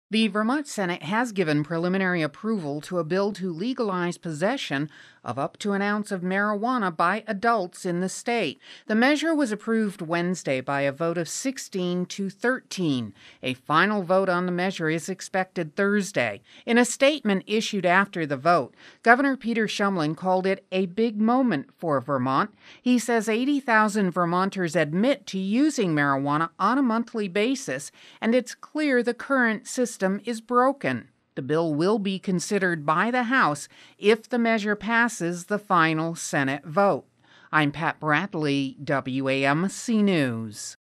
The Vermont Senate has given preliminary approval to a bill to legalize possession of up to an ounce of marijuana by adults in the state. The measure was approved Wednesday by a vote of 16 to 13. A final vote on the measure is expected Thursday. In a statement issued after the vote, Governor Peter Shumlin called it a big moment for Vermont. He says 80,000 Vermonters admit to using marijuana on a monthly basis, and it's clear the current system is broken. The bill will be considered by the House if the measure passes the final Senate vote. I'm Pat Bradley, WAMC News.